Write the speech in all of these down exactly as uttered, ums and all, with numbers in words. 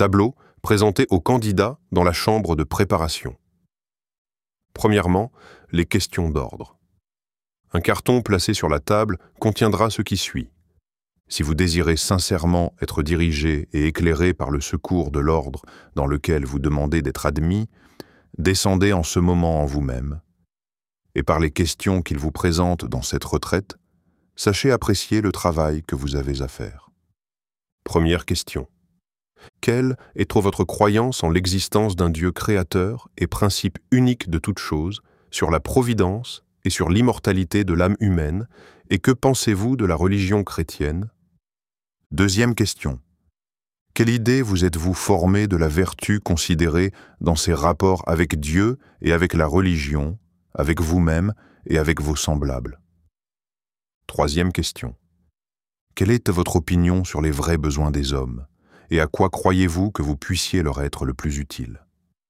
Tableau présenté aux candidats dans la chambre de préparation. Premièrement, les questions d'ordre. Un carton placé sur la table contiendra ce qui suit. Si vous désirez sincèrement être dirigé et éclairé par le secours de l'ordre dans lequel vous demandez d'être admis, descendez en ce moment en vous-même, et par les questions qu'il vous présente dans cette retraite, sachez apprécier le travail que vous avez à faire. Première question. Quelle est votre croyance en l'existence d'un Dieu créateur et principe unique de toute chose, sur la providence et sur l'immortalité de l'âme humaine, et que pensez-vous de la religion chrétienne? Deuxième question. Quelle idée vous êtes-vous formé de la vertu considérée dans ses rapports avec Dieu et avec la religion, avec vous-même et avec vos semblables? Troisième question. Quelle est votre opinion sur les vrais besoins des hommes, et à quoi croyez-vous que vous puissiez leur être le plus utile?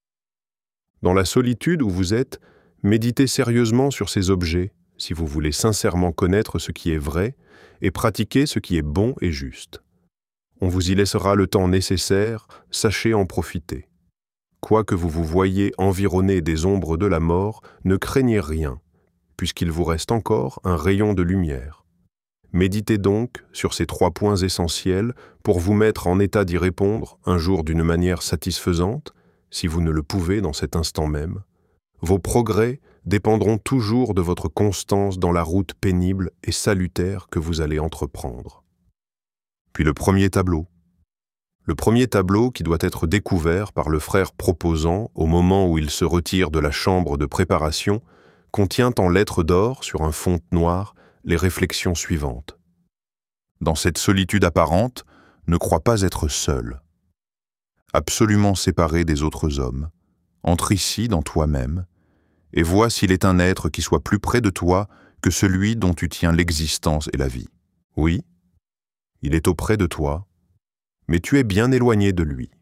Dans la solitude où vous êtes, méditez sérieusement sur ces objets, si vous voulez sincèrement connaître ce qui est vrai et pratiquer ce qui est bon et juste. On vous y laissera le temps nécessaire, sachez en profiter. Quoique vous vous voyiez environné des ombres de la mort, ne craignez rien, puisqu'il vous reste encore un rayon de lumière. Méditez donc sur ces trois points essentiels pour vous mettre en état d'y répondre un jour d'une manière satisfaisante, si vous ne le pouvez dans cet instant même. Vos progrès dépendront toujours de votre constance dans la route pénible et salutaire que vous allez entreprendre. Puis le premier tableau. Le premier tableau qui doit être découvert par le frère proposant au moment où il se retire de la chambre de préparation contient en lettres d'or sur un fond noir les réflexions suivantes. Dans cette solitude apparente, ne crois pas être seul. Absolument séparé des autres hommes, entre ici dans toi-même, et vois s'il est un être qui soit plus près de toi que celui dont tu tiens l'existence et la vie. Oui, il est auprès de toi, mais tu es bien éloigné de lui.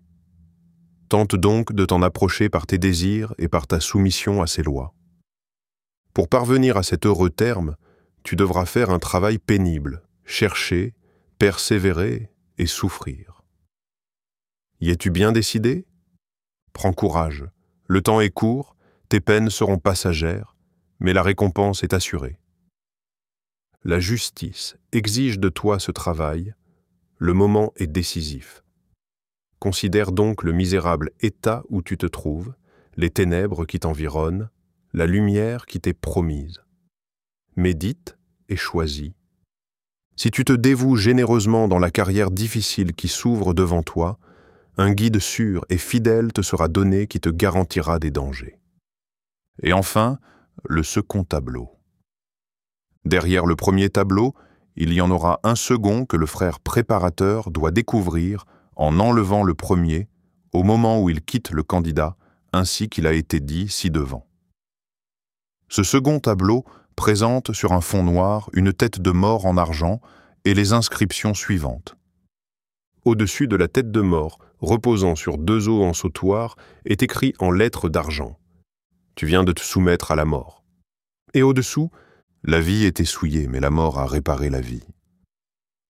Tente donc de t'en approcher par tes désirs et par ta soumission à ses lois. Pour parvenir à cet heureux terme, tu devras faire un travail pénible, chercher, persévérer et souffrir. Y es-tu bien décidé? Prends courage, le temps est court, tes peines seront passagères, mais la récompense est assurée. La justice exige de toi ce travail, le moment est décisif. Considère donc le misérable état où tu te trouves, les ténèbres qui t'environnent, la lumière qui t'est promise. Médite et choisis. Si tu te dévoues généreusement dans la carrière difficile qui s'ouvre devant toi, un guide sûr et fidèle te sera donné qui te garantira des dangers. Et enfin, le second tableau. Derrière le premier tableau, il y en aura un second que le frère préparateur doit découvrir en enlevant le premier au moment où il quitte le candidat, ainsi qu'il a été dit ci-devant. Ce second tableau présente sur un fond noir une tête de mort en argent et les inscriptions suivantes. Au-dessus de la tête de mort, reposant sur deux os en sautoir, est écrit en lettres d'argent. Tu viens de te soumettre à la mort. Et au-dessous, la vie est essouillée, mais la mort a réparé la vie.